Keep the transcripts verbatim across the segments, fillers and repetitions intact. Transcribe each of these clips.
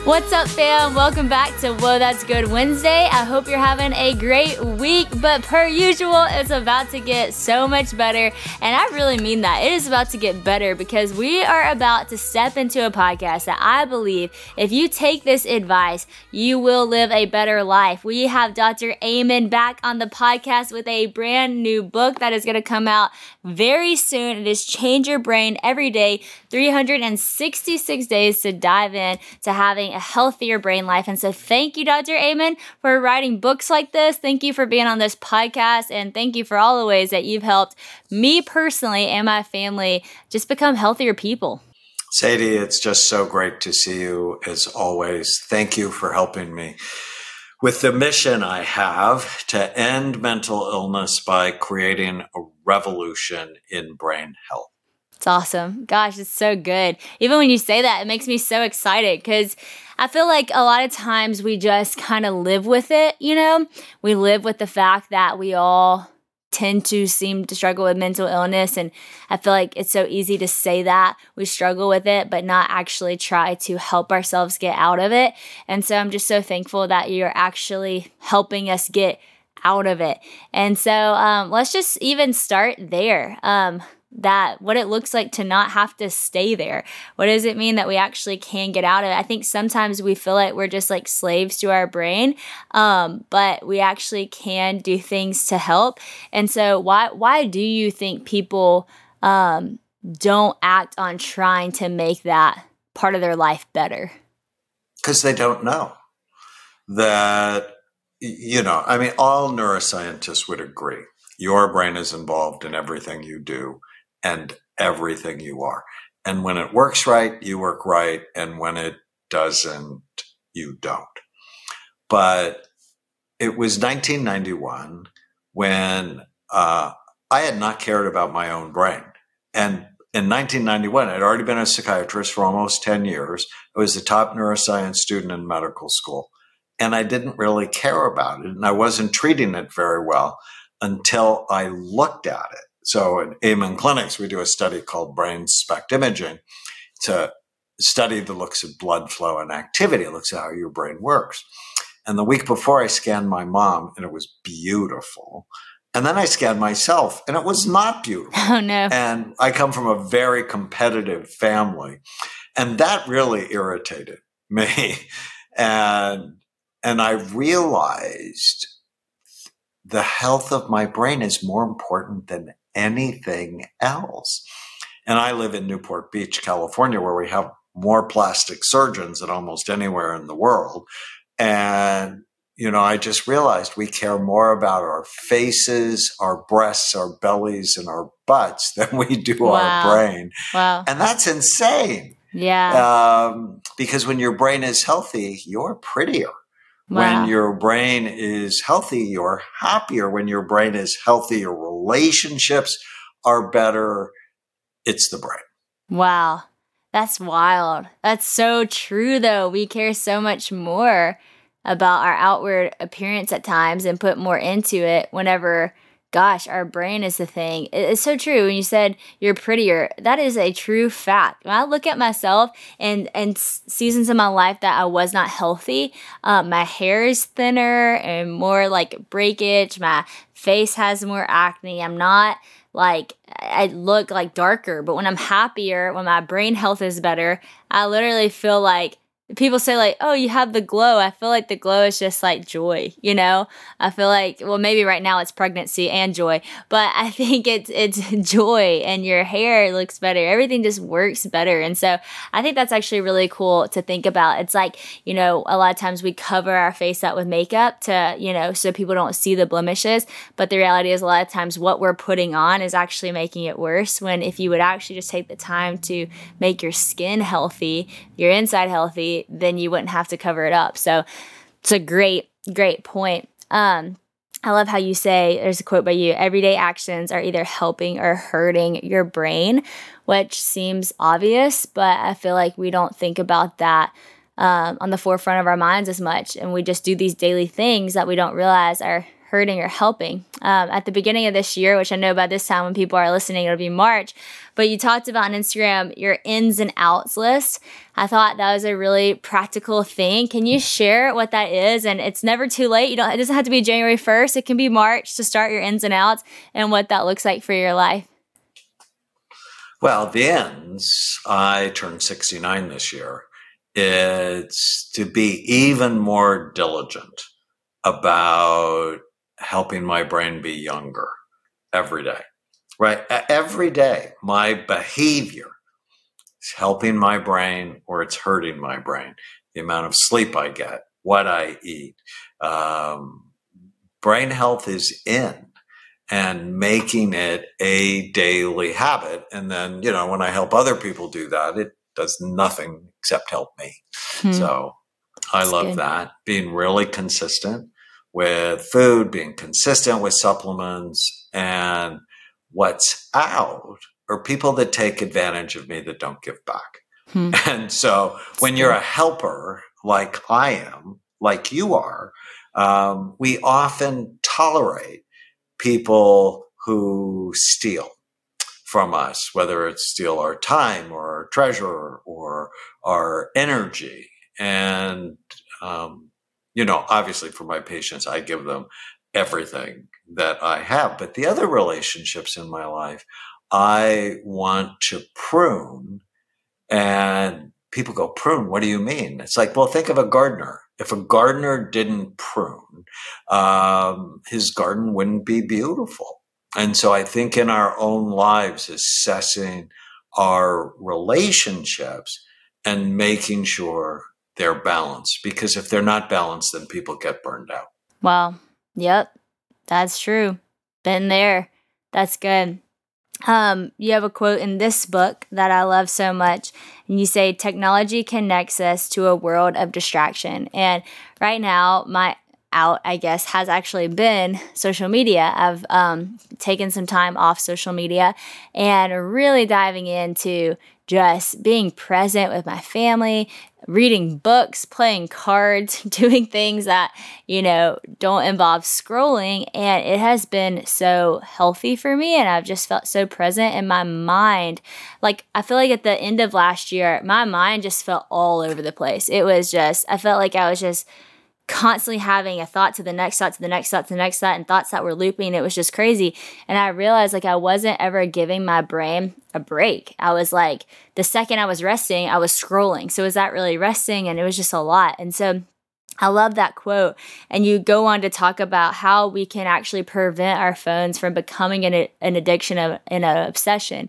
What's up, fam? Welcome back to Whoa, That's Good Wednesday. I hope you're having a great week, but per usual, it's about to get so much better. And I really mean that. It is about to get better because we are about to step into a podcast that I believe if you take this advice, you will live a better life. We have Doctor Amen back on the podcast with a brand new book that is going to come out very soon. It is Change Your Brain Every Day, three hundred sixty-six days to dive in to having a healthier brain life. And so thank you, Doctor Amen, for writing books like this. Thank you for being on this podcast. And thank you for all the ways that you've helped me personally and my family just become healthier people. Sadie, it's just so great to see you as always. Thank you for helping me with the mission I have to end mental illness by creating a revolution in brain health. It's awesome. Gosh, it's so good. Even when you say that, it makes me so excited because I feel like a lot of times we just kind of live with it, you know? We live with the fact that we all tend to seem to struggle with mental illness, and I feel like it's so easy to say that we struggle with it, but not actually try to help ourselves get out of it. And so I'm just so thankful that you're actually helping us get out of it. And so um, let's just even start there. Um, that what it looks like to not have to stay there. What does it mean that we actually can get out of it? I think sometimes we feel like we're just like slaves to our brain, um, but we actually can do things to help. And so why why do you think people um, don't act on trying to make that part of their life better? Because they don't know that, you know, I mean, all neuroscientists would agree. Your brain is involved in everything you do and everything you are. And when it works right, you work right. And when it doesn't, you don't. But it was nineteen ninety-one when uh, I had not cared about my own brain. And in nineteen ninety-one, I'd already been a psychiatrist for almost ten years. I was the top neuroscience student in medical school. And I didn't really care about it. And I wasn't treating it very well until I looked at it. So in Amen Clinics, we do a study called brain SPECT imaging to study the looks of blood flow and activity. It looks at how your brain works. And the week before, I scanned my mom, and it was beautiful. And then I scanned myself, and it was not beautiful. Oh, no. And I come from a very competitive family. And that really irritated me. And, and I realized the health of my brain is more important than anything else. And I live in Newport Beach, California, where we have more plastic surgeons than almost anywhere in the world. And, you know, I just realized we care more about our faces, our breasts, our bellies, and our butts than we do wow. our brain. Wow. And that's insane. Yeah. Um, because when your brain is healthy, you're prettier. Wow. When your brain is healthy, you're happier. When your brain is healthy, your relationships are better. It's the brain. Wow. That's wild. That's so true, though. We care so much more about our outward appearance at times and put more into it whenever, gosh, our brain is the thing. It's so true. When you said you're prettier, that is a true fact. When I look at myself and, and seasons of my life that I was not healthy, um, my hair is thinner and more like breakage. My face has more acne. I'm not like, I look like darker, but when I'm happier, when my brain health is better, I literally feel like people say like, oh, you have the glow. I feel like the glow is just like joy, you know? I feel like, well, maybe right now it's pregnancy and joy, but I think it's it's joy, and your hair looks better. Everything just works better. And so I think that's actually really cool to think about. It's like, you know, a lot of times we cover our face up with makeup to, you know, so people don't see the blemishes. But the reality is a lot of times what we're putting on is actually making it worse, when if you would actually just take the time to make your skin healthy, your inside healthy, then you wouldn't have to cover it up. So it's a great, great point. Um, I love how you say, there's a quote by you, everyday actions are either helping or hurting your brain, which seems obvious, but I feel like we don't think about that um, on the forefront of our minds as much. And we just do these daily things that we don't realize are hurting or helping. Um, at the beginning of this year, which I know by this time when people are listening, it'll be March, but you talked about on Instagram your ins and outs list. I thought that was a really practical thing. Can you share what that is? And it's never too late. You don't, it doesn't have to be January first. It can be March to start your ins and outs and what that looks like for your life. Well, the ends, I turned sixty-nine this year. It's to be even more diligent about helping my brain be younger every day, right? Every day, my behavior is helping my brain or it's hurting my brain. The amount of sleep I get, what I eat. Um, brain health is in, and making it a daily habit. And then, you know, when I help other people do that, it does nothing except help me. Hmm. So I That's love good. that. Being really consistent with food, being consistent with supplements, and what's out are people that take advantage of me that don't give back. Hmm. And so That's when good. you're a helper, like I am, like you are, um, we often tolerate people who steal from us, whether it's steal our time or our treasure or our energy. And, um, you know, obviously for my patients, I give them everything that I have. But the other relationships in my life, I want to prune. And people go, prune, what do you mean? It's like, well, think of a gardener. If a gardener didn't prune, um, his garden wouldn't be beautiful. And so I think in our own lives, assessing our relationships and making sure they're balanced, because if they're not balanced, then people get burned out. Wow. Yep. That's true. Been there. That's good. Um, you have a quote in this book that I love so much, and you say, technology connects us to a world of distraction. And right now, my out, I guess, has actually been social media. I've um, taken some time off social media and really diving into just being present with my family, reading books, playing cards, doing things that, you know, don't involve scrolling. And it has been so healthy for me. And I've just felt so present in my mind. Like, I feel like at the end of last year, my mind just felt all over the place. It was just, I felt like I was just constantly having a thought to the next thought to the next thought to the next thought and thoughts that were looping. It was just crazy. And I realized like I wasn't ever giving my brain a break. I was like, the second I was resting, I was scrolling. So was that really resting? And it was just a lot. And so I love that quote. And you go on to talk about how we can actually prevent our phones from becoming an, an addiction of, and an obsession.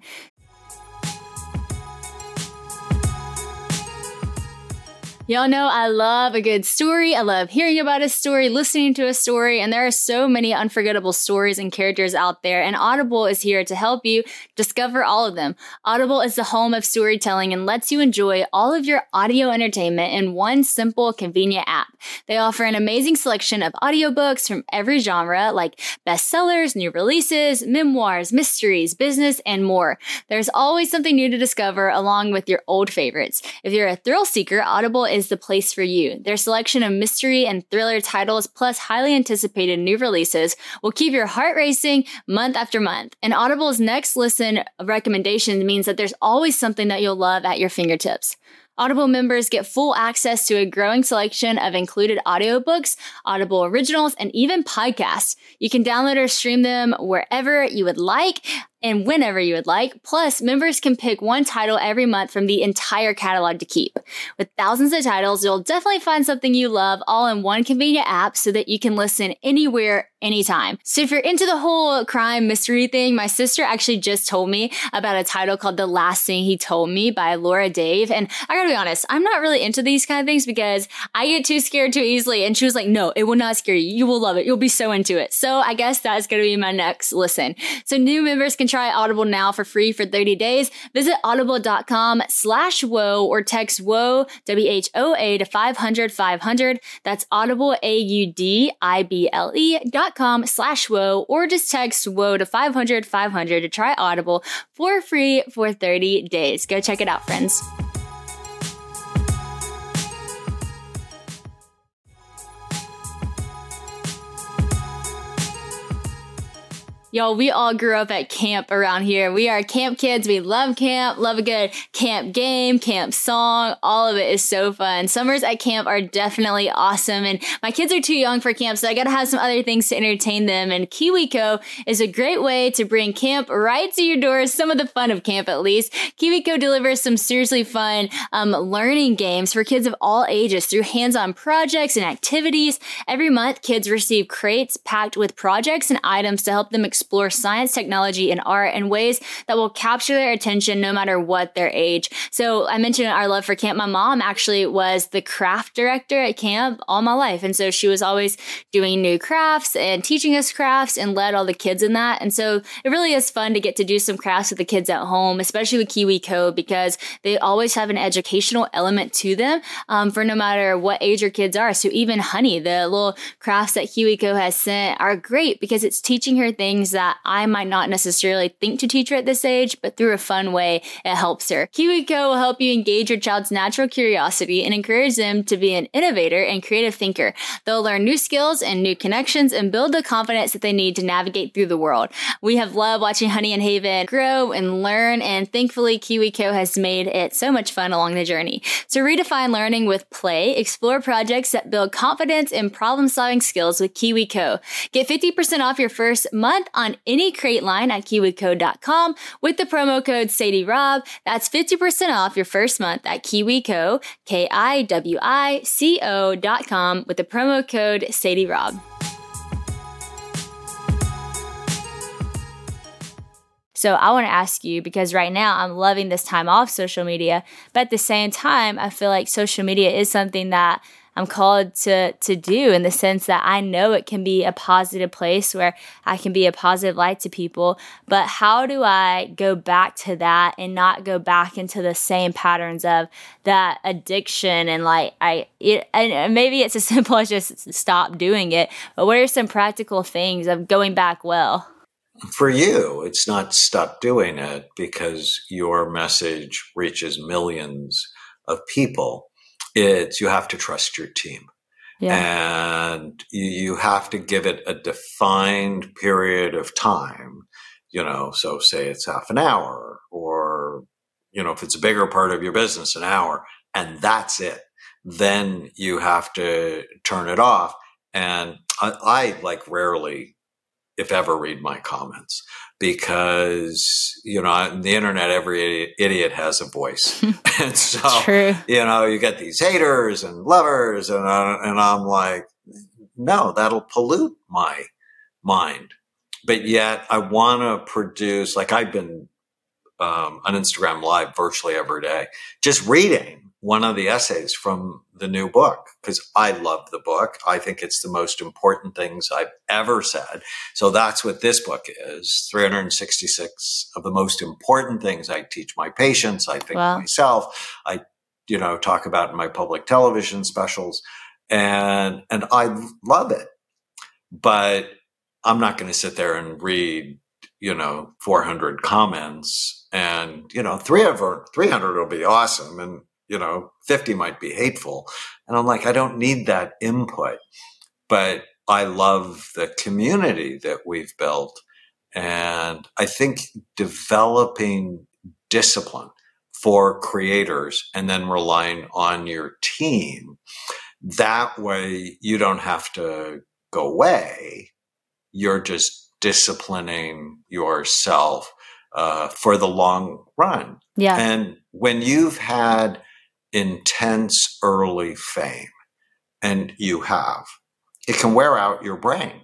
Y'all know I love a good story. I love hearing about a story, listening to a story, and there are so many unforgettable stories and characters out there, and Audible is here to help you discover all of them. Audible is the home of storytelling and lets you enjoy all of your audio entertainment in one simple, convenient app. They offer an amazing selection of audiobooks from every genre, like bestsellers, new releases, memoirs, mysteries, business, and more. There's always something new to discover along with your old favorites. If you're a thrill seeker, Audible is is the place for you. Their selection of mystery and thriller titles plus highly anticipated new releases will keep your heart racing month after month. And Audible's next listen of recommendations means that there's always something that you'll love at your fingertips. Audible members get full access to a growing selection of included audiobooks, Audible originals, and even podcasts. You can download or stream them wherever you would like and whenever you would like. Plus, members can pick one title every month from the entire catalog to keep. With thousands of titles, you'll definitely find something you love all in one convenient app so that you can listen anywhere, anytime. So if you're into the whole crime mystery thing, my sister actually just told me about a title called The Last Thing He Told Me by Laura Dave. And I gotta be honest, I'm not really into these kind of things because I get too scared too easily. And she was like, no, it will not scare you. You will love it. You'll be so into it. So I guess that's gonna be my next listen. So new members can try Audible now for free for thirty days. Visit audible.com slash whoa or text whoa, W H O A to five hundred five hundred. That's audible, A U D I B L E dot com slash whoa, or just text whoa to five hundred five hundred to try Audible for free for thirty days. Go check it out, friends. Y'all, we all grew up at camp around here. We are camp kids. We love camp, love a good camp game, camp song. All of it is so fun. Summers at camp are definitely awesome. And my kids are too young for camp, so I got to have some other things to entertain them. And KiwiCo is a great way to bring camp right to your doors, some of the fun of camp at least. KiwiCo delivers some seriously fun um, learning games for kids of all ages through hands-on projects and activities. Every month, kids receive crates packed with projects and items to help them explore explore science, technology, and art in ways that will capture their attention no matter what their age. So I mentioned our love for camp. My mom actually was the craft director at camp all my life. And so she was always doing new crafts and teaching us crafts and led all the kids in that. And so it really is fun to get to do some crafts with the kids at home, especially with KiwiCo, because they always have an educational element to them um, for no matter what age your kids are. So even Honey, the little crafts that KiwiCo has sent are great because it's teaching her things that I might not necessarily think to teach her at this age, but through a fun way, it helps her. KiwiCo will help you engage your child's natural curiosity and encourage them to be an innovator and creative thinker. They'll learn new skills and new connections and build the confidence that they need to navigate through the world. We have loved watching Honey and Haven grow and learn, and thankfully KiwiCo has made it so much fun along the journey. So redefine learning with play, explore projects that build confidence and problem-solving skills with KiwiCo. Get fifty percent off your first month on any crate line at kiwico dot com with the promo code Sadie Rob. That's fifty percent off your first month at KiwiCo, K I W I C O dot com with the promo code Sadie Rob. So I want to ask you, because right now I'm loving this time off social media, but at the same time, I feel like social media is something that I'm called to to do, in the sense that I know it can be a positive place where I can be a positive light to people. But how do I go back to that and not go back into the same patterns of that addiction? And like I, it, and maybe it's as simple as just stop doing it. But what are some practical things of going back well? For you, it's not stop doing it because your message reaches millions of people. It's you have to trust your team. Yeah. And you, you have to give it a defined period of time, you know, so say it's half an hour, or, you know, if it's a bigger part of your business, an hour, and that's it. Then you have to turn it off. And I, I like rarely, if ever, read my comments, because, you know, on the internet, every idiot, idiot has a voice. And so, True. you know, you get these haters and lovers, and, uh, and I'm like, no, that'll pollute my mind. But yet I want to produce, like I've been um, on Instagram Live virtually every day, just reading one of the essays from the new book, because I love the book. I think it's the most important things I've ever said. So that's what this book is. three hundred sixty-six of the most important things I teach my patients. I think wow. myself, I, you know, talk about in my public television specials, and, and I love it, but I'm not going to sit there and read, you know, four hundred comments, and, you know, three hundred will be awesome. And, you know, fifty might be hateful. And I'm like, I don't need that input, but I love the community that we've built. And I think developing discipline for creators and then relying on your team, that way you don't have to go away. You're just disciplining yourself uh, for the long run. Yeah. And when you've had intense early fame, and you have, it can wear out your brain.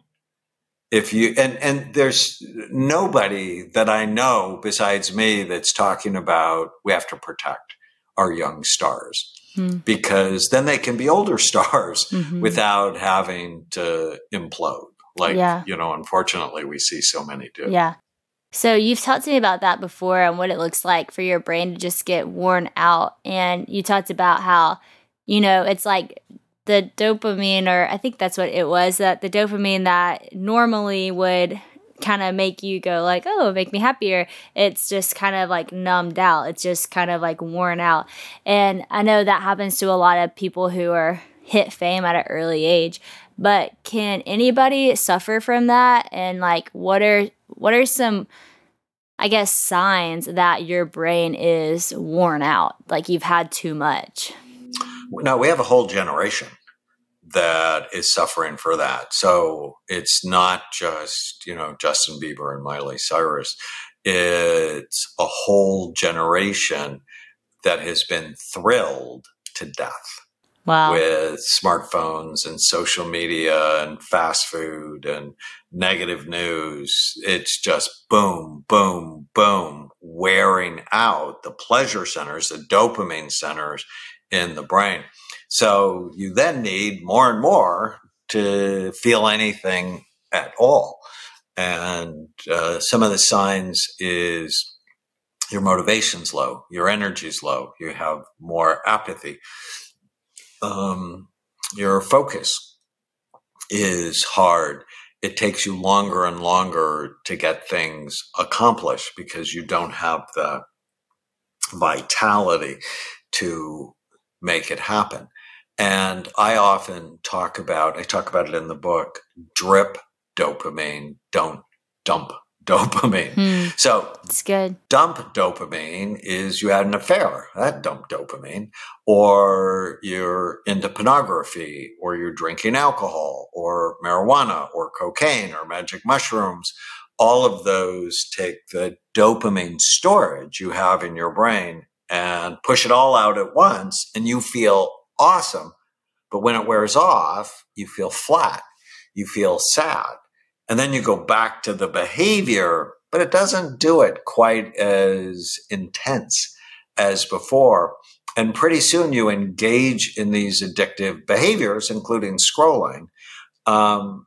If you, and, and there's nobody that I know besides me that's talking about we have to protect our young stars, hmm. because then they can be older stars mm-hmm. without having to implode. Like, yeah. you know, unfortunately we see so many do. Yeah. So you've talked to me about that before and what it looks like for your brain to just get worn out. And you talked about how, you know, it's like the dopamine, or I think that's what it was, that the dopamine that normally would kind of make you go like, oh, make me happier. It's just kind of like numbed out. It's just kind of like worn out. And I know that happens to a lot of people who are hit fame at an early age. But can anybody suffer from that? And like, what are what are some, I guess, signs that your brain is worn out, like you've had too much? No, we have a whole generation that is suffering for that. So it's not just, you know, Justin Bieber and Miley Cyrus. It's a whole generation that has been thrilled to death Wow. with smartphones and social media and fast food and negative news. It's just boom, boom, boom, wearing out the pleasure centers, the dopamine centers in the brain. So you then need more and more to feel anything at all. And uh, some of the signs is your motivation's low, your energy's low, you have more apathy. Um, your focus is hard. It takes you longer and longer to get things accomplished because you don't have the vitality to make it happen. And I often talk about, I talk about it in the book, drip dopamine, don't dump dopamine. Hmm. So it's good. Dump dopamine is you had an affair, that dump dopamine, or you're into pornography, or you're drinking alcohol, or marijuana, or cocaine, or magic mushrooms. All of those take the dopamine storage you have in your brain and push it all out at once, and you feel awesome. But when it wears off, you feel flat, you feel sad. And then you go back to the behavior, but it doesn't do it quite as intense as before. And pretty soon you engage in these addictive behaviors, including scrolling, um,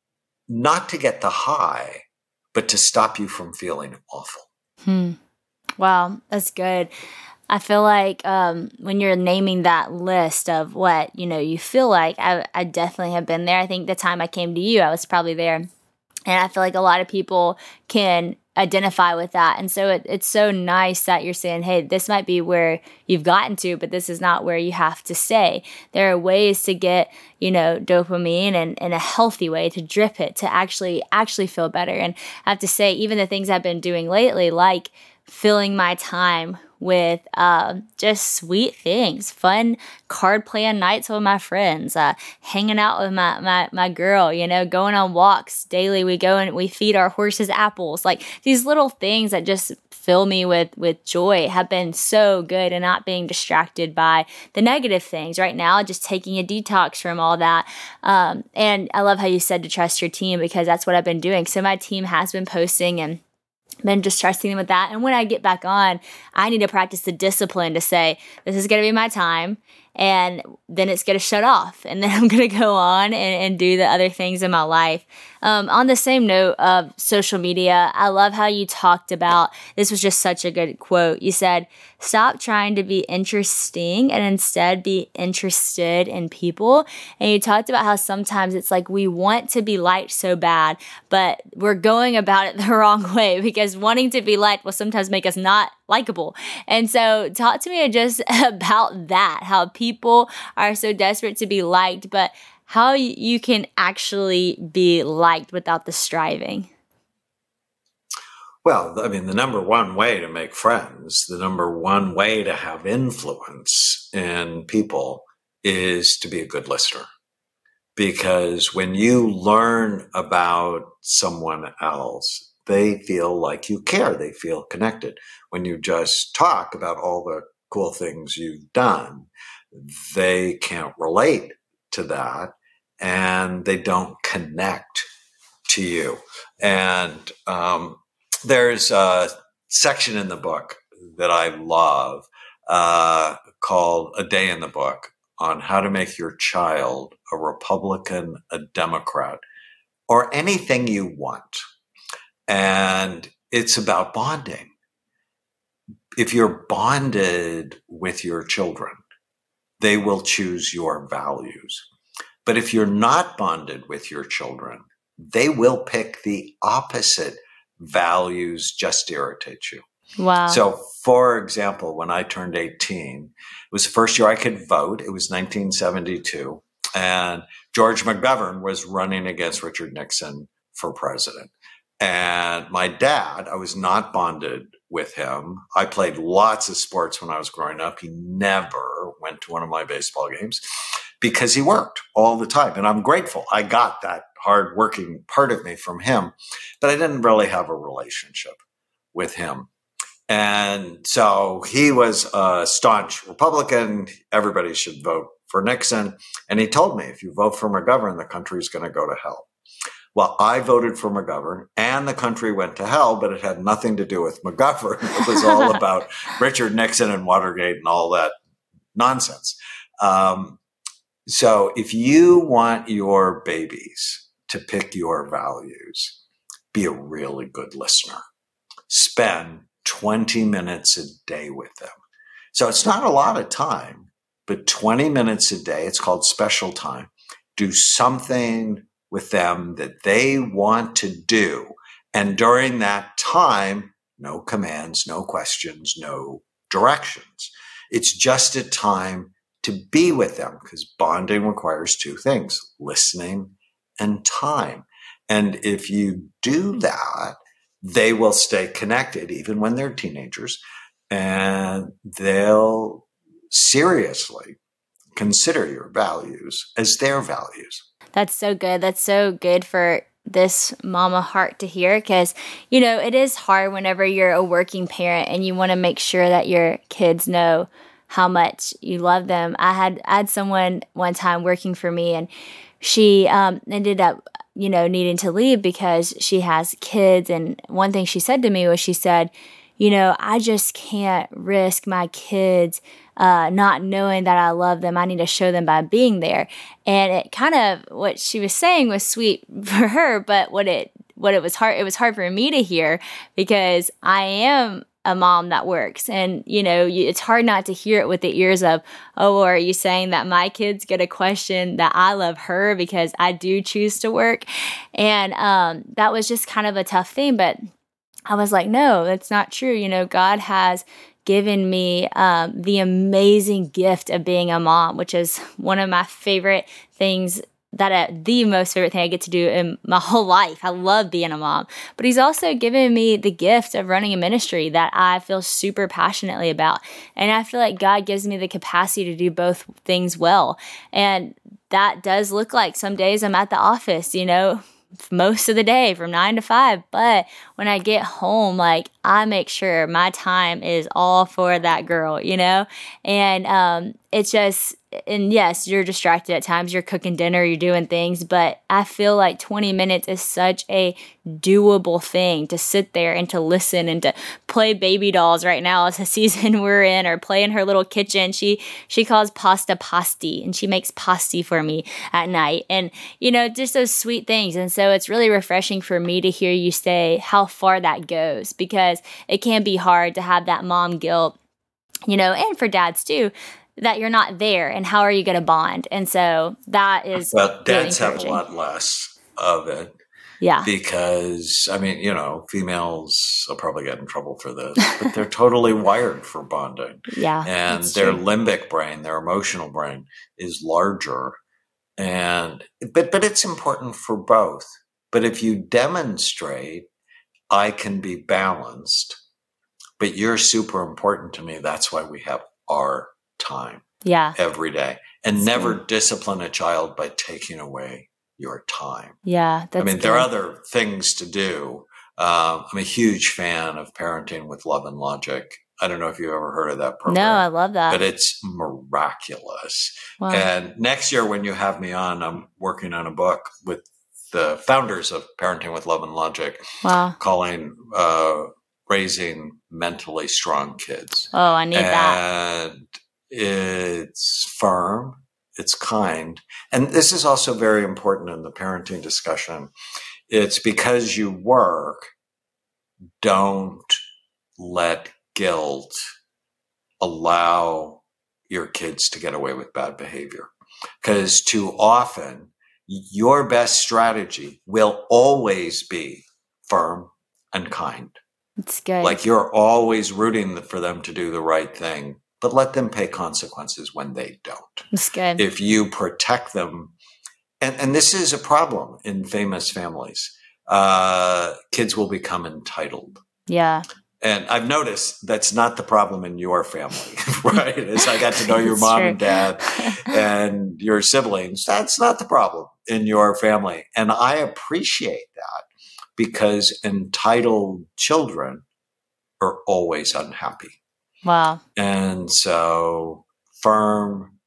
not to get the high, but to stop you from feeling awful. Hmm. Wow, that's good. I feel like um, when you're naming that list of what, you know, you feel like, I, I definitely have been there. I think the time I came to you, I was probably there. And I feel like a lot of people can identify with that. And so it, it's so nice that you're saying, hey, this might be where you've gotten to, but this is not where you have to stay. There are ways to get, you know, dopamine and in a healthy way to drip it, to actually, actually feel better. And I have to say, even the things I've been doing lately, like filling my time with uh, just sweet things, fun card playing nights with my friends, uh, hanging out with my, my, my girl, you know, going on walks daily. We go and we feed our horses apples. Like these little things that just fill me with, with joy have been so good, and not being distracted by the negative things right now, just taking a detox from all that. Um, and I love how you said to trust your team, because that's what I've been doing. So my team has been posting and been just trusting them with that. And when I get back on, I need to practice the discipline to say, this is going to be my time. And then it's going to shut off. And then I'm going to go on and, and do the other things in my life. Um, on the same note of social media, I love how you talked about, this was just such a good quote. You said, stop trying to be interesting and instead be interested in people. And you talked about how sometimes it's like we want to be liked so bad, but we're going about it the wrong way, because wanting to be liked will sometimes make us not likable. And so talk to me just about that, how people are so desperate to be liked, but how you can actually be liked without the striving. Well, I mean, the number one way to make friends, the number one way to have influence in people is to be a good listener. Because when you learn about someone else, they feel like you care. They feel connected. When you just talk about all the cool things you've done, they can't relate to that, and they don't connect to you. And um, there's a section in the book that I love uh, called A Day in the Book, on how to make your child a Republican, a Democrat, or anything you want. And it's about bonding. If you're bonded with your children, they will choose your values. But if you're not bonded with your children, they will pick the opposite values just to irritate you. Wow. So, for example, when I turned eighteen, it was the first year I could vote. It was nineteen seventy-two. And George McGovern was running against Richard Nixon for president. And my dad, I was not bonded with him. I played lots of sports when I was growing up. He never went to one of my baseball games because he worked all the time. And I'm grateful. I got that hardworking part of me from him, but I didn't really have a relationship with him. And so he was a staunch Republican. Everybody should vote for Nixon. And he told me, if you vote for McGovern, the country's going to go to hell. Well, I voted for McGovern and the country went to hell, but it had nothing to do with McGovern. It was all about Richard Nixon and Watergate and all that nonsense. Um, so if you want your babies to pick your values, be a really good listener. Spend twenty minutes a day with them. So it's not a lot of time, but twenty minutes a day, it's called special time. Do something with them that they want to do. And during that time, no commands, no questions, no directions. It's just a time to be with them because bonding requires two things, listening and time. And if you do that, they will stay connected even when they're teenagers, and they'll seriously consider your values as their values. That's so good. That's so good for this mama heart to hear because, you know, it is hard whenever you're a working parent and you want to make sure that your kids know how much you love them. I had I had someone one time working for me, and she um, ended up, you know, needing to leave because she has kids. And one thing she said to me was, she said, you know, I just can't risk my kids uh, not knowing that I love them. I need to show them by being there. And it kind of, what she was saying was sweet for her, but what it what it was hard, it was hard for me to hear because I am a mom that works. And, you know, you, it's hard not to hear it with the ears of, oh, are you saying that my kids get a question that I love her because I do choose to work? And um, that was just kind of a tough thing. But I was like, no, that's not true. You know, God has given me um, the amazing gift of being a mom, which is one of my favorite things that I, the most favorite thing I get to do in my whole life. I love being a mom, but he's also given me the gift of running a ministry that I feel super passionately about. And I feel like God gives me the capacity to do both things well. And that does look like some days I'm at the office, you know, most of the day from nine to five. But when I get home, like I make sure my time is all for that girl, you know, and um, it's just, and yes, you're distracted at times. You're cooking dinner, you're doing things, but I feel like twenty minutes is such a doable thing to sit there and to listen and to play baby dolls right now as a season we're in, or play in her little kitchen. She she calls pasta pasti, and she makes pasti for me at night. And, you know, just those sweet things. And so it's really refreshing for me to hear you say how far that goes, because it can be hard to have that mom guilt, you know, and for dads too, that you're not there, and how are you going to bond? And so that is well, dads really have a lot less of it. Yeah. Because, I mean, you know, females will probably get in trouble for this, but they're totally wired for bonding. Yeah. And their true. limbic brain, their emotional brain is larger. And, but, but it's important for both. But if you demonstrate, I can be balanced, but you're super important to me. That's why we have our time. Yeah. Every day. And that's never good. discipline a child by taking away your time. Yeah. That's I mean, good. there are other things to do. Um, I'm a huge fan of Parenting with Love and Logic. I don't know if you've ever heard of that program. No, I love that. But it's miraculous. Wow. And next year when you have me on, I'm working on a book with the founders of Parenting with Love and Logic. Wow. Calling uh, Raising Mentally Strong Kids. Oh, I need and that. And it's firm. It's kind. And this is also very important in the parenting discussion. It's because you work, don't let guilt allow your kids to get away with bad behavior. Because too often, your best strategy will always be firm and kind. It's good. Like you're always rooting for them to do the right thing, but let them pay consequences when they don't. It's good. If you protect them, and, and this is a problem in famous families. uh, kids will become entitled. Yeah. And I've noticed that's not the problem in your family, right? As I got to know your It's mom true. and dad and your siblings, that's not the problem in your family. And I appreciate that because entitled children are always unhappy. Wow. And so firm,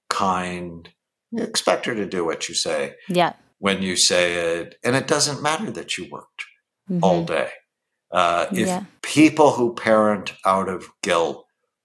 kind, you expect her to do what you say Yeah. when you say it. And it doesn't matter that you worked Mm-hmm. all day. Uh, if Yeah. people who parent out of guilt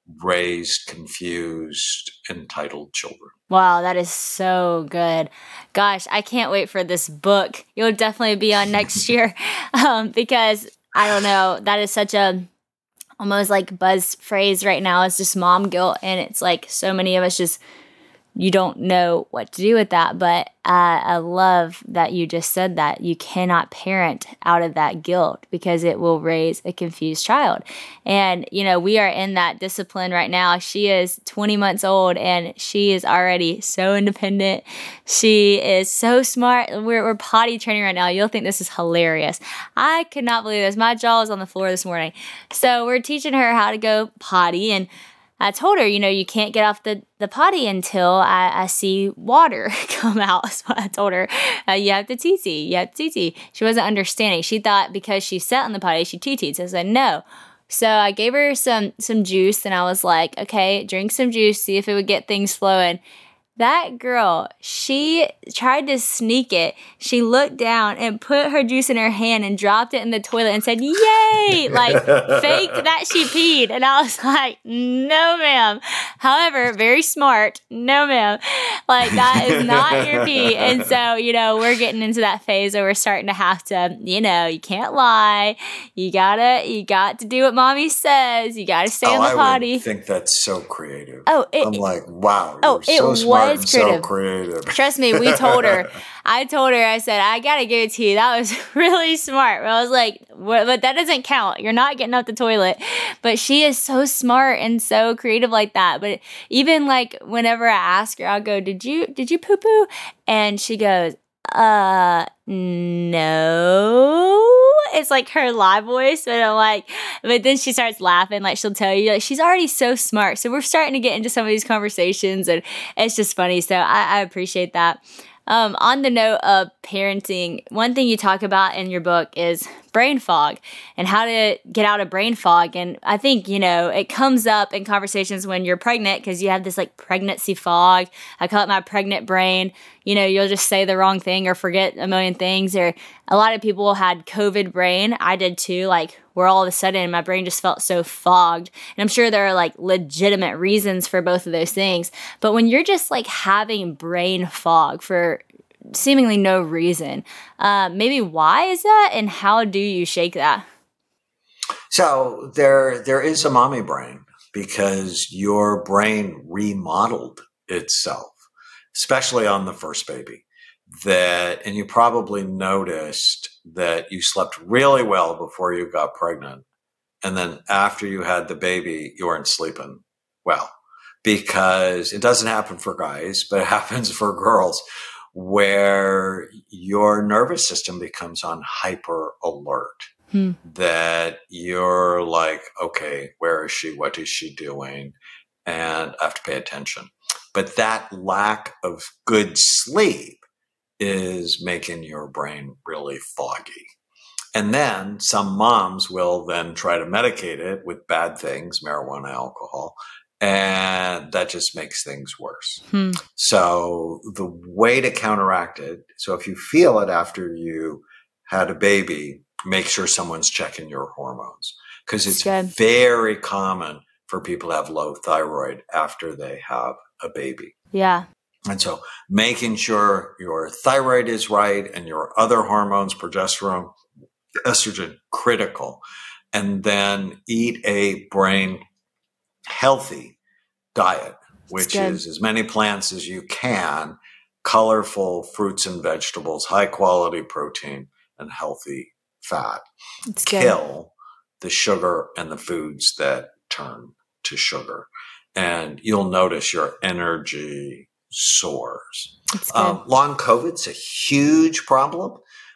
raise confused, entitled children. Wow, that is so good. Gosh, I can't wait for this book. You'll definitely be on next year um, because I don't know. That is such a almost like buzz phrase right now. It's just mom guilt, and it's like so many of us just you don't know what to do with that. But uh, I love that you just said that you cannot parent out of that guilt because it will raise a confused child. And, you know, we are in that discipline right now. She is twenty months old and she is already so independent. She is so smart. We're, we're potty training right now. You'll think this is hilarious. I could not believe this. My jaw was on the floor this morning. So we're teaching her how to go potty, and I told her, you know, you can't get off the, the potty until I, I see water come out. So I told her, uh, you have to tee-tee, you have to tee-tee. She wasn't understanding. She thought because she sat on the potty, she tee-teed. So I said, no. So I gave her some some juice, and I was like, okay, drink some juice, see if it would get things flowing. That girl, she tried to sneak it. She looked down and put her juice in her hand and dropped it in the toilet and said, yay, like faked that she peed. And I was like, no, ma'am. However, very smart. No, ma'am. Like that is not your pee. And so, you know, we're getting into that phase where we're starting to have to, you know, you can't lie. You gotta, you got to do what mommy says. You gotta stay oh, on the I potty. I think that's so creative. Oh, it, I'm like, wow, you're oh, so it smart was and creative. so creative. Trust me, we told her. I told her, I said, I gotta give it to you. That was really smart. I was like, what, but that doesn't count. You're not getting up the toilet. But she is so smart and so creative like that. But even like whenever I ask her, I'll go, did you did you poo poo? And she goes, uh, no. It's like her live voice, but I'm like, but then she starts laughing, like she'll tell you, like she's already so smart. So we're starting to get into some of these conversations, and it's just funny. So I, I appreciate that. Um, on the note of parenting, one thing you talk about in your book is brain fog and how to get out of brain fog. And I think, you know, it comes up in conversations when you're pregnant because you have this like pregnancy fog. I call it my pregnant brain. You know, you'll just say the wrong thing or forget a million things. Or a lot of people had COVID brain. I did too, like where all of a sudden my brain just felt so fogged. And I'm sure there are like legitimate reasons for both of those things. But when you're just like having brain fog for seemingly no reason, uh, maybe why is that, and how do you shake that? So there, there is a mommy brain because your brain remodeled itself, especially on the first baby. That, and you probably noticed that you slept really well before you got pregnant, and then after you had the baby, you weren't sleeping well, because it doesn't happen for guys, but it happens for girls, where your nervous system becomes on hyper alert. Hmm. That you're like, okay, where is she? What is she doing? And I have to pay attention. But that lack of good sleep is making your brain really foggy. And then some moms will then try to medicate it with bad things, marijuana, alcohol, and that just makes things worse. Hmm. So the way to counteract it, so if you feel it after you had a baby, make sure someone's checking your hormones, because it's very common for people to have low thyroid after they have a baby. Yeah. And so making sure your thyroid is right and your other hormones, progesterone, estrogen, critical. And then eat a brain healthy diet, which is as many plants as you can, colorful fruits and vegetables, high quality protein, and healthy fat. It's Kill good. The sugar and the foods that turn to sugar. And you'll notice your energy soars. Um, long COVID's a huge problem.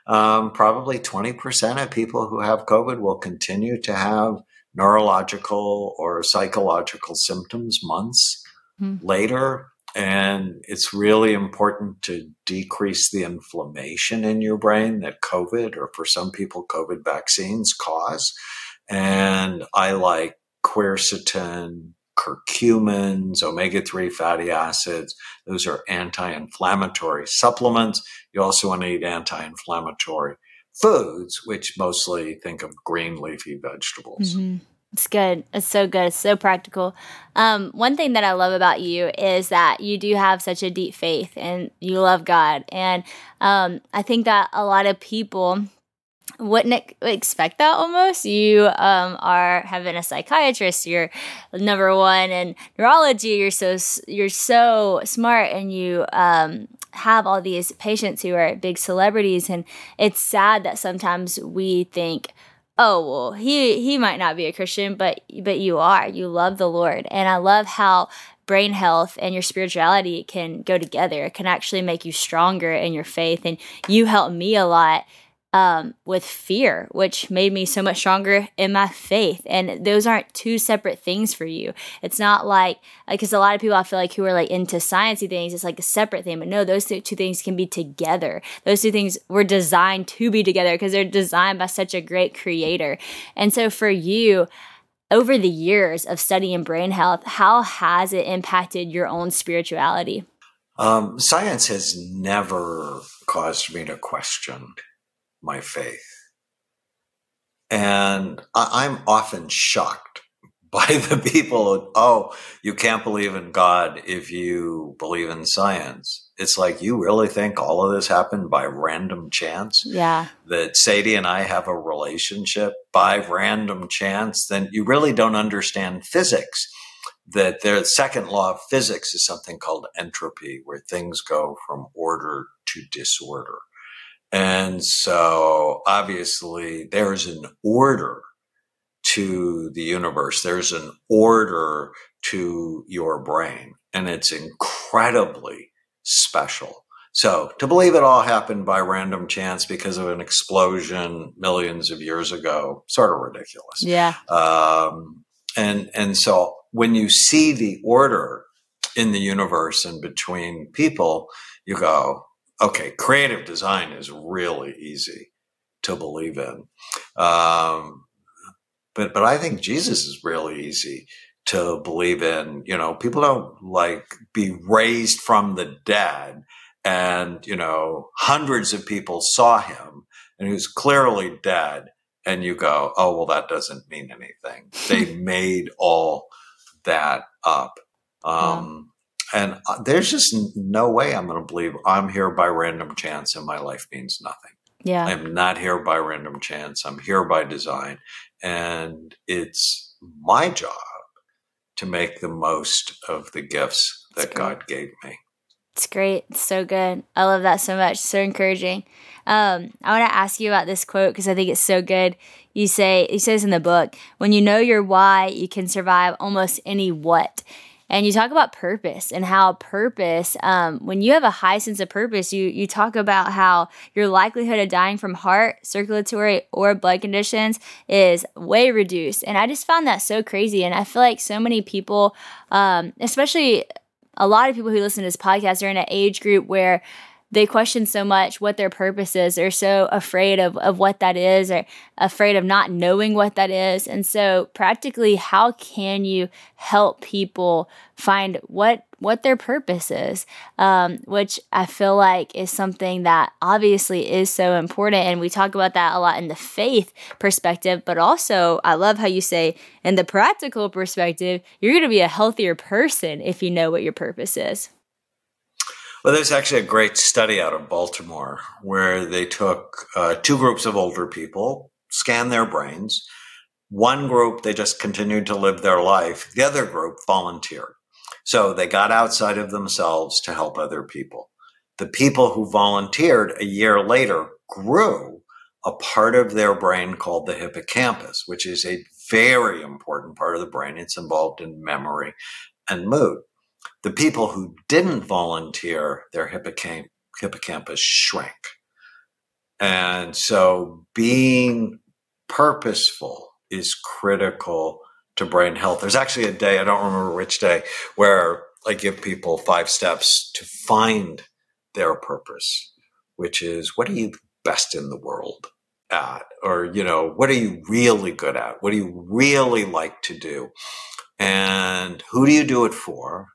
Um, probably twenty percent of people who have COVID will continue to have neurological or psychological symptoms months Hmm. later. And it's really important to decrease the inflammation in your brain that COVID, or for some people, COVID vaccines cause. And I like quercetin, curcumins, omega three fatty acids. Those are anti-inflammatory supplements. You also want to eat anti-inflammatory foods, which mostly think of green leafy vegetables. Hmm. It's good. It's so good. It's so practical. Um, one thing that I love about you is that you do have such a deep faith and you love God. And um, I think that a lot of people wouldn't ex- expect that almost. You um, are having a psychiatrist. You're number one in neurology. You're so s- you're so smart, and you um, have all these patients who are big celebrities. And it's sad that sometimes we think, oh well, he he might not be a Christian, but but you are. You love the Lord, and I love how brain health and your spirituality can go together. It can actually make you stronger in your faith, and you help me a lot um, with fear, which made me so much stronger in my faith. And those aren't two separate things for you. It's not like, because a lot of people I feel like who are like into sciencey things, it's like a separate thing. But no, those two two things can be together. Those two things were designed to be together because they're designed by such a great creator. And so for you, over the years of studying brain health, how has it impacted your own spirituality? Um, science has never caused me to question my faith. And I- I'm often shocked by the people, oh, you can't believe in God if you believe in science. It's like, you really think all of this happened by random chance? Yeah. That Sadie and I have a relationship by random chance? Then you really don't understand physics. That the second law of physics is something called entropy, where things go from order to disorder. And so obviously there's an order to the universe. There's an order to your brain, and it's incredibly special. So to believe it all happened by random chance because of an explosion millions of years ago, sort of ridiculous. Yeah. Um, and, and so when you see the order in the universe and between people, you go, okay, creative design is really easy to believe in. Um, but but I think Jesus is really easy to believe in. You know, people don't like be raised from the dead, and you know, hundreds of people saw him, and he was clearly dead. And you go, oh well, that doesn't mean anything. They made all that up. Wow. Um, and uh, there's just no way I'm going to believe I'm here by random chance and my life means nothing. Yeah. I'm not here by random chance. I'm here by design. And it's my job to make the most of the gifts It's that great. God gave me. It's great. It's so good. I love that so much. So encouraging. Um, I want to ask you about this quote because I think it's so good. You say, he says in the book, when you know your why, you can survive almost any what. And you talk about purpose and how purpose, um, when you have a high sense of purpose, you you talk about how your likelihood of dying from heart, circulatory, or blood conditions is way reduced. And I just found that so crazy. And I feel like so many people, um, especially a lot of people who listen to this podcast, are in an age group where they question so much what their purpose is. They're so afraid of, of what that is, or afraid of not knowing what that is. And so practically, how can you help people find what what their purpose is, um, which I feel like is something that obviously is so important. And we talk about that a lot in the faith perspective, but also I love how you say in the practical perspective, you're going to be a healthier person if you know what your purpose is. Well, there's actually a great study out of Baltimore where they took uh, two groups of older people, scanned their brains. One group, they just continued to live their life. The other group volunteered. So they got outside of themselves to help other people. The people who volunteered a year later grew a part of their brain called the hippocampus, which is a very important part of the brain. It's involved in memory and mood. The people who didn't volunteer, their hippocamp- hippocampus shrank. And so being purposeful is critical to brain health. There's actually a day, I don't remember which day, where I give people five steps to find their purpose, which is, what are you best in the world at? Or, you know, what are you really good at? What do you really like to do? And who do you do it for?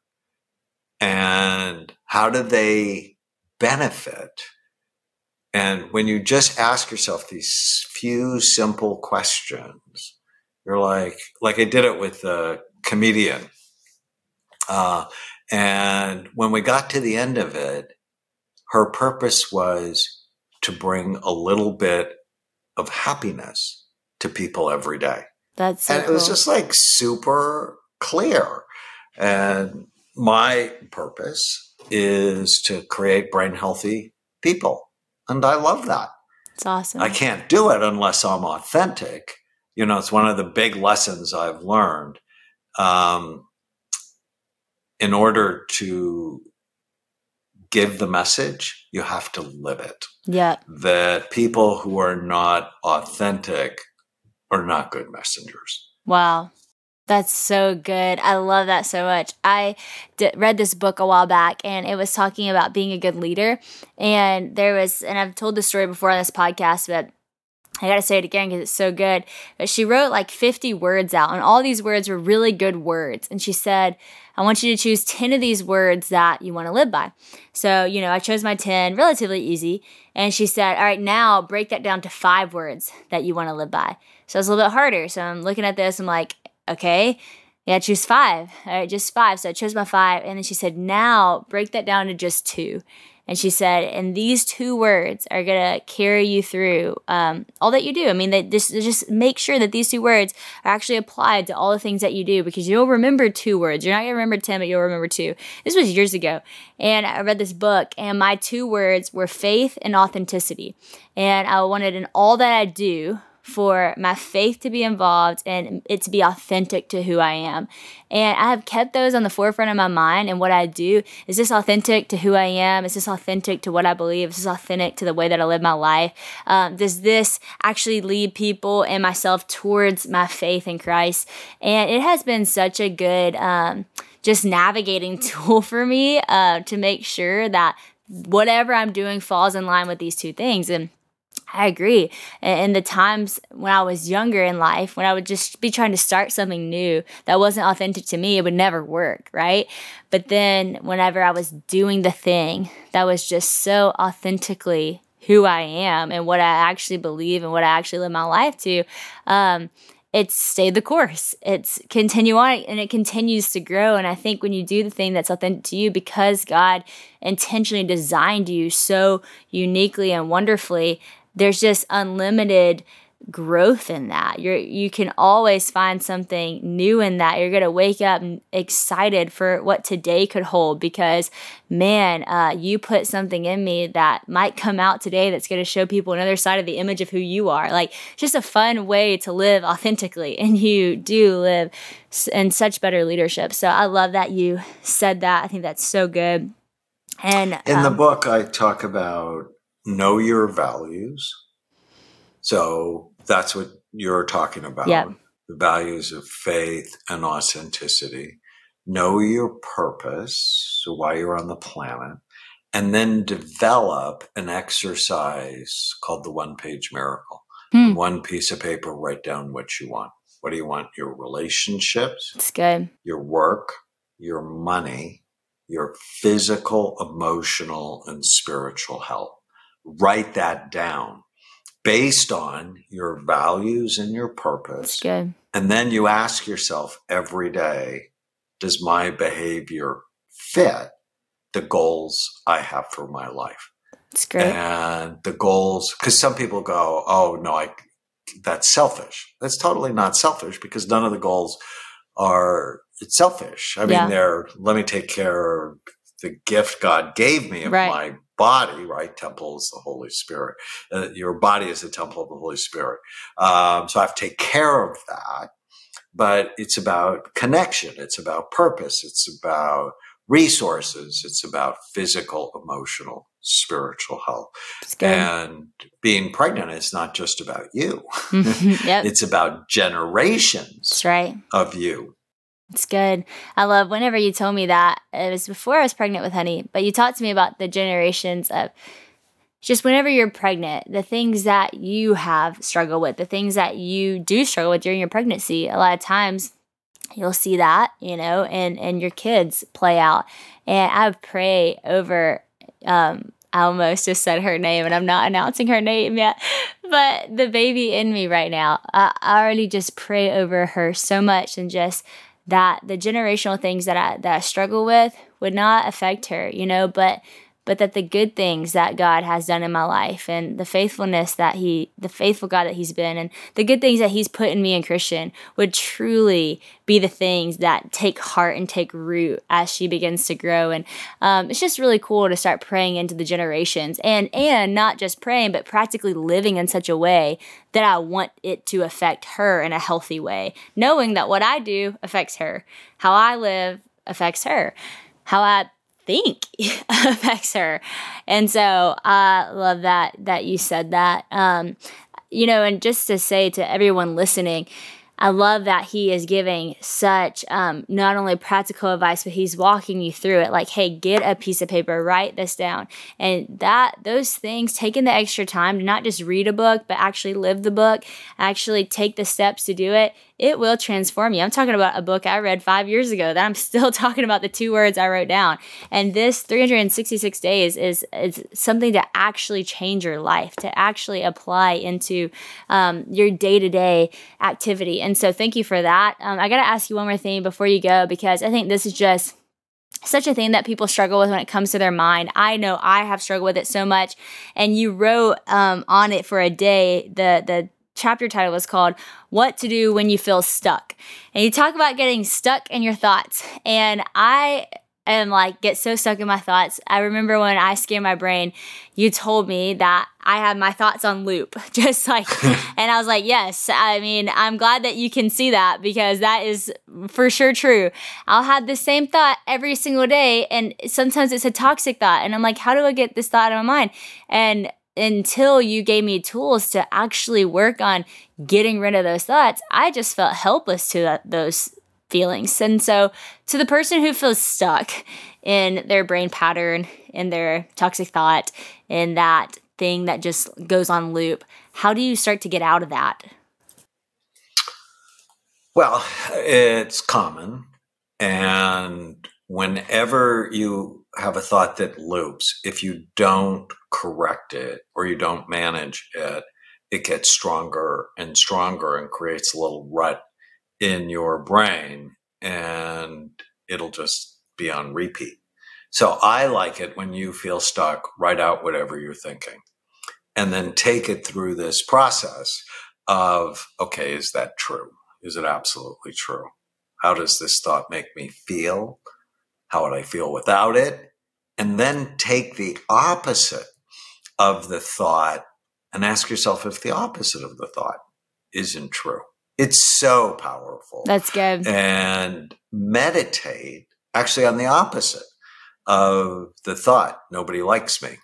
And how do they benefit? And when you just ask yourself these few simple questions, you're like, like I did it with a comedian. Uh, and when we got to the end of it, her purpose was to bring a little bit of happiness to people every day. That's so and it was cool. just like super clear. And my purpose is to create brain healthy people. And I love that. It's awesome. I can't do it unless I'm authentic. You know, it's one of the big lessons I've learned. Um, in order to give the message, you have to live it. Yeah. That people who are not authentic are not good messengers. Wow. That's so good. I love that so much. I d- read this book a while back, and it was talking about being a good leader. And there was, and I've told this story before on this podcast, but I got to say it again because it's so good. But she wrote like fifty words out, and all these words were really good words. And she said, I want you to choose ten of these words that you want to live by. So, you know, I chose my ten, relatively easy. And she said, all right, now break that down to five words that you want to live by. So it's a little bit harder. So I'm looking at this, I'm like, okay, yeah, choose five. All right, just five. So I chose my five. And then she said, now break that down to just two. And she said, and these two words are going to carry you through um, all that you do. I mean, they just, just make sure that these two words are actually applied to all the things that you do, because you'll remember two words. You're not going to remember ten, but you'll remember two. This was years ago. And I read this book, and my two words were faith and authenticity. And I wanted in all that I do for my faith to be involved and it to be authentic to who I am. And I have kept those on the forefront of my mind. And what I do, is this authentic to who I am? Is this authentic to what I believe? Is this authentic to the way that I live my life? Um, does this actually lead people and myself towards my faith in Christ? And it has been such a good um, just navigating tool for me uh, to make sure that whatever I'm doing falls in line with these two things. And I agree. In the times when I was younger in life, when I would just be trying to start something new that wasn't authentic to me, it would never work, right? But then whenever I was doing the thing that was just so authentically who I am and what I actually believe and what I actually live my life to, um, it's stayed the course. It's continue on, and it continues to grow. And I think when you do the thing that's authentic to you, because God intentionally designed you so uniquely and wonderfully, there's just unlimited growth in that. You're you can always find something new in that. You're gonna wake up excited for what today could hold, because man, uh, you put something in me that might come out today that's gonna show people another side of the image of who you are. Like, just a fun way to live authentically, and you do live in such better leadership. So I love that you said that. I think that's so good. And in um, the book, I talk about know your values. So that's what you're talking about. Yep. The values of faith and authenticity. Know your purpose, so why you're on the planet, and then develop an exercise called the one-page miracle. Hmm. One piece of paper, write down what you want. What do you want? Your relationships, It's good. your work, your money, your physical, emotional, and spiritual health. Write that down based on your values and your purpose. It's good. And then you ask yourself every day, does my behavior fit the goals I have for my life? It's great. And the goals, because some people go, oh, no, I, that's selfish. That's totally not selfish, because none of the goals are it's selfish. I Yeah. mean, they're, let me take care of the gift God gave me of Right. my body, right? Temple is the Holy Spirit. Uh, your body is the temple of the Holy Spirit. Um, so I have to take care of that. But it's about connection. It's about purpose. It's about resources. It's about physical, emotional, spiritual health. And being pregnant is not just about you. Yep. It's about generations That's right. of you. It's good. I love whenever you told me that. It was before I was pregnant with Honey, but you talked to me about the generations of just whenever you're pregnant, the things that you have struggled with, the things that you do struggle with during your pregnancy. A lot of times you'll see that, you know, and, and your kids play out. And I pray over, um, I almost just said her name and I'm not announcing her name yet, but the baby in me right now, I, I already just pray over her so much, and just that the generational things that I, that I struggle with would not affect her, you know, but but that the good things that God has done in my life, and the faithfulness that he, the faithful God that he's been, and the good things that he's put in me in Christian would truly be the things that take heart and take root as she begins to grow. And um, it's just really cool to start praying into the generations, and, and not just praying, but practically living in such a way that I want it to affect her in a healthy way, knowing that what I do affects her, how I live affects her, how I think affects her. And so I love that that you said that. Um, you know, and just to say to everyone listening, I love that he is giving such um, not only practical advice, but he's walking you through it. Like, hey, get a piece of paper, write this down. And that those things, taking the extra time to not just read a book, but actually live the book, actually take the steps to do it, it will transform you. I'm talking about a book I read five years ago that I'm still talking about the two words I wrote down. And this three hundred sixty-six days is, is something to actually change your life, to actually apply into um, your day-to-day activity. And so thank you for that. Um, I got to ask you one more thing before you go, because I think this is just such a thing that people struggle with when it comes to their mind. I know I have struggled with it so much. And you wrote um, on it for a day, the the chapter title was called What to Do When You Feel Stuck. And you talk about getting stuck in your thoughts. And I am like, get so stuck in my thoughts. I remember when I scanned my brain, you told me that I had my thoughts on loop, just like, and I was like, yes, I mean, I'm glad that you can see that, because that is for sure true. I'll have the same thought every single day. And sometimes it's a toxic thought. And I'm like, how do I get this thought out of my mind? And until you gave me tools to actually work on getting rid of those thoughts, I just felt helpless to that, those feelings. And so to the person who feels stuck in their brain pattern, in their toxic thought, in that thing that just goes on loop, how do you start to get out of that? Well, it's common. And whenever you have a thought that loops, if you don't correct it or you don't manage it, it gets stronger and stronger and creates a little rut in your brain, and it'll just be on repeat. So I like it when you feel stuck, write out whatever you're thinking, and then take it through this process of, okay, is that true? Is it absolutely true? How does this thought make me feel? How would I feel without it? And then take the opposite of the thought and ask yourself if the opposite of the thought isn't true. It's so powerful. That's good. And meditate actually on the opposite of the thought, nobody likes me.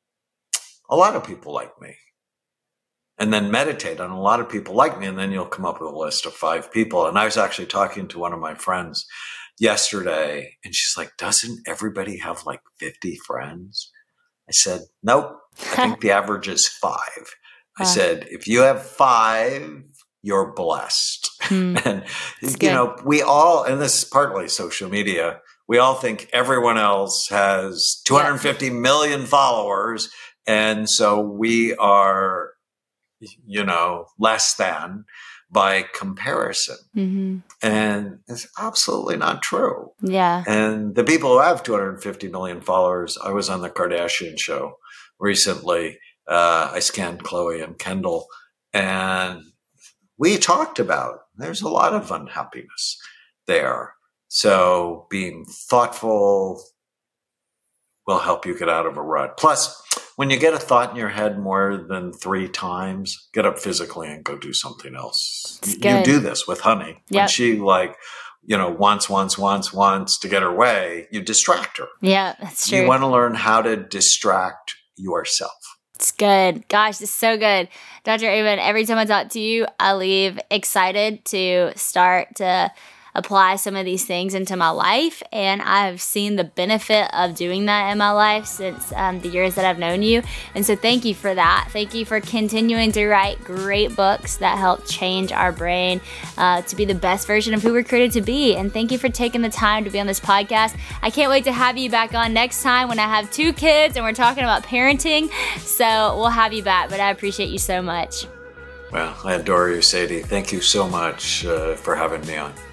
A lot of people like me. And then meditate on a lot of people like me, and then you'll come up with a list of five people. And I was actually talking to one of my friends yesterday, and she's like, doesn't everybody have like fifty friends? I said, nope. I think the average is five. I Wow. said, if you have five, you're blessed. Hmm. And, That's you good. know, we all, and this is partly social media, we all think everyone else has two hundred fifty million followers. And so we are, you know, less than by comparison. Mm-hmm. And it's absolutely not true. Yeah. And the people who have two hundred fifty million followers, I was on the Kardashian show recently. Uh, I scanned Khloe and Kendall, and we talked about there's a lot of unhappiness there. So being thoughtful will help you get out of a rut. Plus, when you get a thought in your head more than three times, get up physically and go do something else. It's You good. do this with Honey. When Yep. she like you know, wants, wants, wants, wants to get her way, you distract her. Yeah, that's true. You want to learn how to distract yourself. It's good. Gosh, it's so good. Doctor Amen, every time I talk to you, I leave excited to start to apply some of these things into my life. And I've seen the benefit of doing that in my life since um, the years that I've known you. And so thank you for that. Thank you for continuing to write great books that help change our brain uh, to be the best version of who we're created to be. And thank you for taking the time to be on this podcast. I can't wait to have you back on next time when I have two kids and we're talking about parenting. So we'll have you back, but I appreciate you so much. Well, I adore you, Sadie. Thank you so much uh, for having me on.